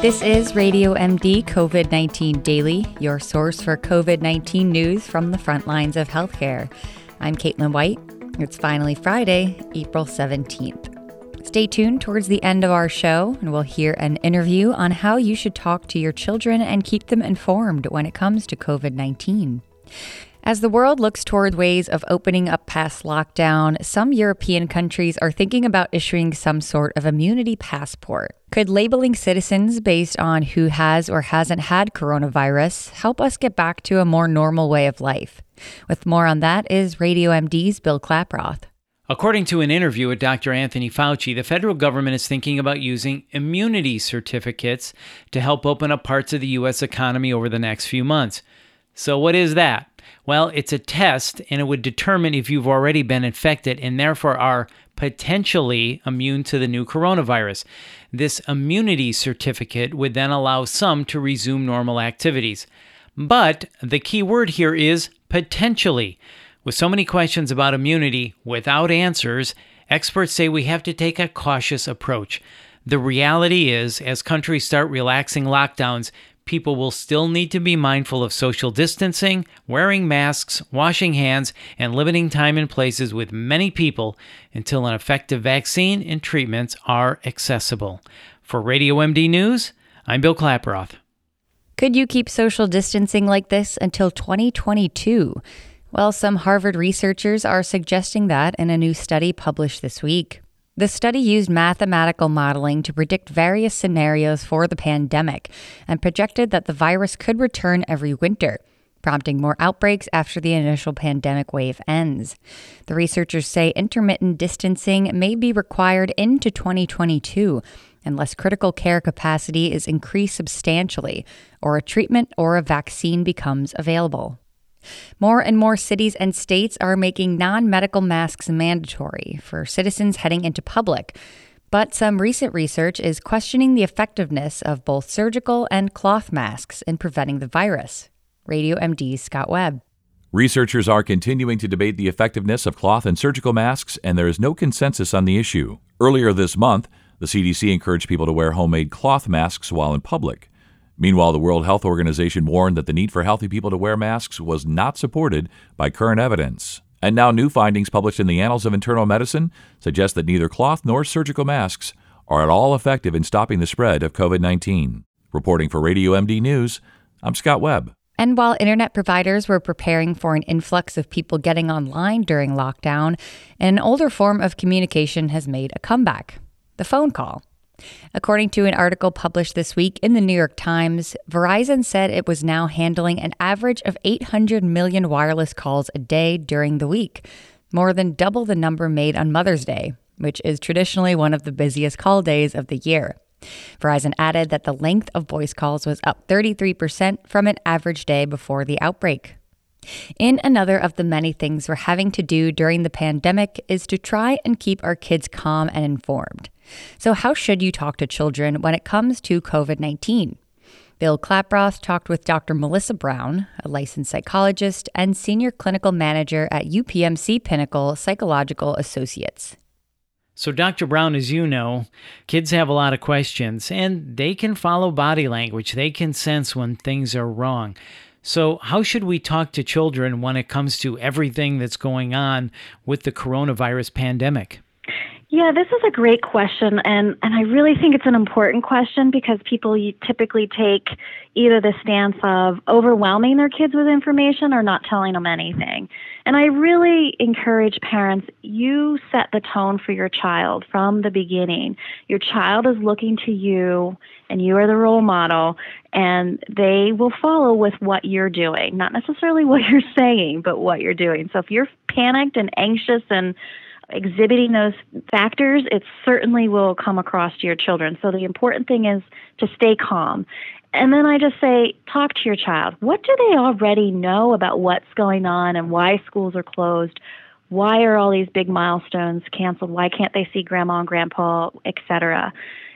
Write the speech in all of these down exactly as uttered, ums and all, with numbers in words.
This is Radio M D COVID nineteen Daily, your source for COVID nineteen news from the front lines of healthcare. I'm Caitlin White. It's finally Friday, April seventeenth. Stay tuned towards the end of our show, and we'll hear an interview on how you should talk to your children and keep them informed when it comes to COVID nineteen. As the world looks toward ways of opening up past lockdown, some European countries are thinking about issuing some sort of immunity passport. Could labeling citizens based on who has or hasn't had coronavirus help us get back to a more normal way of life? With more on that is Radio M D's Bill Klaproth. According to an interview with Doctor Anthony Fauci, the federal government is thinking about using immunity certificates to help open up parts of the U S economy over the next few months. So what is that? Well, it's a test, and it would determine if you've already been infected and therefore are potentially immune to the new coronavirus. This immunity certificate would then allow some to resume normal activities. But the key word here is potentially. With so many questions about immunity without answers, experts say we have to take a cautious approach. The reality is, as countries start relaxing lockdowns, people will still need to be mindful of social distancing, wearing masks, washing hands, and limiting time in places with many people until an effective vaccine and treatments are accessible. For Radio M D News, I'm Bill Klaproth. Could you keep social distancing like this until twenty twenty-two? Well, some Harvard researchers are suggesting that in a new study published this week. The study used mathematical modeling to predict various scenarios for the pandemic and projected that the virus could return every winter, prompting more outbreaks after the initial pandemic wave ends. The researchers say intermittent distancing may be required into twenty twenty-two unless critical care capacity is increased substantially or a treatment or a vaccine becomes available. More and more cities and states are making non-medical masks mandatory for citizens heading into public. But some recent research is questioning the effectiveness of both surgical and cloth masks in preventing the virus. Radio M D's Scott Webb. Researchers are continuing to debate the effectiveness of cloth and surgical masks, and there is no consensus on the issue. Earlier this month, the C D C encouraged people to wear homemade cloth masks while in public. Meanwhile, the World Health Organization warned that the need for healthy people to wear masks was not supported by current evidence. And now new findings published in the Annals of Internal Medicine suggest that neither cloth nor surgical masks are at all effective in stopping the spread of COVID nineteen. Reporting for Radio M D News, I'm Scott Webb. And while internet providers were preparing for an influx of people getting online during lockdown, an older form of communication has made a comeback: the phone call. According to an article published this week in the New York Times, Verizon said it was now handling an average of eight hundred million wireless calls a day during the week, more than double the number made on Mother's Day, which is traditionally one of the busiest call days of the year. Verizon added that the length of voice calls was up thirty-three percent from an average day before the outbreak. In another of the many things we're having to do during the pandemic is to try and keep our kids calm and informed. So how should you talk to children when it comes to COVID nineteen? Bill Klaproth talked with Doctor Melissa Brown, a licensed psychologist and senior clinical manager at U P M C Pinnacle Psychological Associates. So, Doctor Brown, as you know, kids have a lot of questions, and they can follow body language. They can sense when things are wrong. So how should we talk to children when it comes to everything that's going on with the coronavirus pandemic? Yeah, this is a great question, and, and I really think it's an important question because people typically take either the stance of overwhelming their kids with information or not telling them anything. And I really encourage parents, you set the tone for your child from the beginning. Your child is looking to you, and you are the role model, and they will follow with what you're doing, not necessarily what you're saying, but what you're doing. So if you're panicked and anxious and exhibiting those factors, it certainly will come across to your children. So the important thing is to stay calm. And then I just say, talk to your child. What do they already know about what's going on and why schools are closed? Why are all these big milestones canceled? Why can't they see grandma and grandpa, et cetera?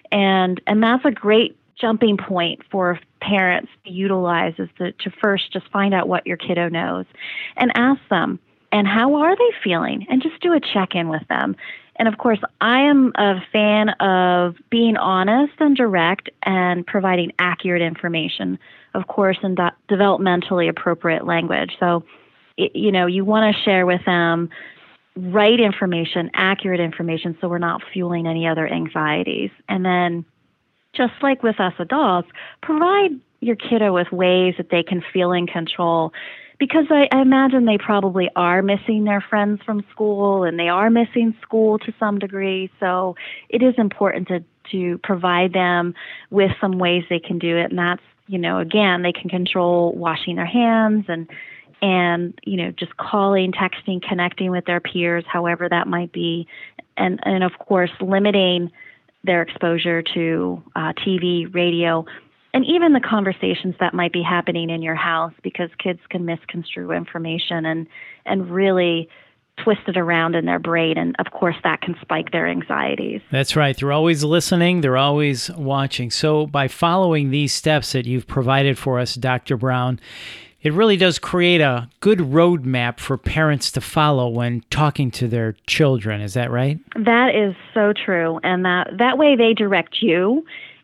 And and that's a great jumping point for parents to utilize, is to, to first just find out what your kiddo knows and ask them, and how are they feeling? And just do a check-in with them. And of course, I am a fan of being honest and direct and providing accurate information, of course, in de- developmentally appropriate language. So, it, you know, you want to share with them right information, accurate information, so we're not fueling any other anxieties. And then, just like with us adults, provide your kiddo with ways that they can feel in control, because I, I imagine they probably are missing their friends from school and they are missing school to some degree. So it is important to, to provide them with some ways they can do it. And that's, you know, again, they can control washing their hands and, and, you know, just calling, texting, connecting with their peers, however that might be. And, and of course, limiting their exposure to uh, T V, radio, and even the conversations that might be happening in your house, because kids can misconstrue information and, and really twist it around in their brain. And of course, that can spike their anxieties. That's right. They're always listening. They're always watching. So by following these steps that you've provided for us, Doctor Brown, it really does create a good roadmap for parents to follow when talking to their children. Is that right? That is so true. And that, that way they direct you,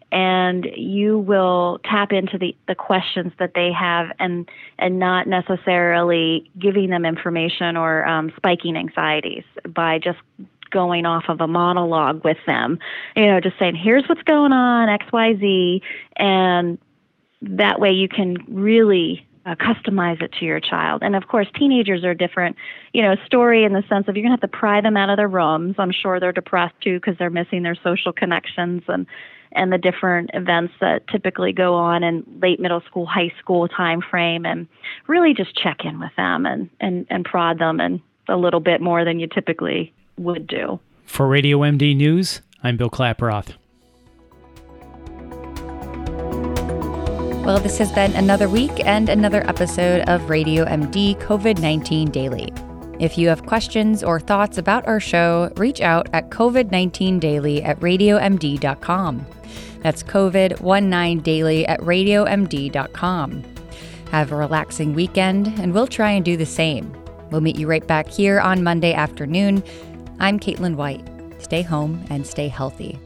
and you will tap into the, the questions that they have, and and not necessarily giving them information or um, spiking anxieties by just going off of a monologue with them. You know, just saying, here's what's going on, X, Y, Z, and that way you can really uh, customize it to your child. And of course, teenagers are different, you know, story in the sense of you're going to have to pry them out of their rooms. I'm sure they're depressed too because they're missing their social connections and and the different events that typically go on in late middle school, high school time frame, and really just check in with them and, and, and prod them and a little bit more than you typically would do. For Radio M D News, I'm Bill Klaproth. Well, this has been another week and another episode of Radio M D COVID nineteen Daily. If you have questions or thoughts about our show, reach out at COVID nineteen daily at radio m d dot com. That's COVID nineteen daily at radio m d dot com. Have a relaxing weekend, and we'll try and do the same. We'll meet you right back here on Monday afternoon. I'm Caitlin White. Stay home and stay healthy.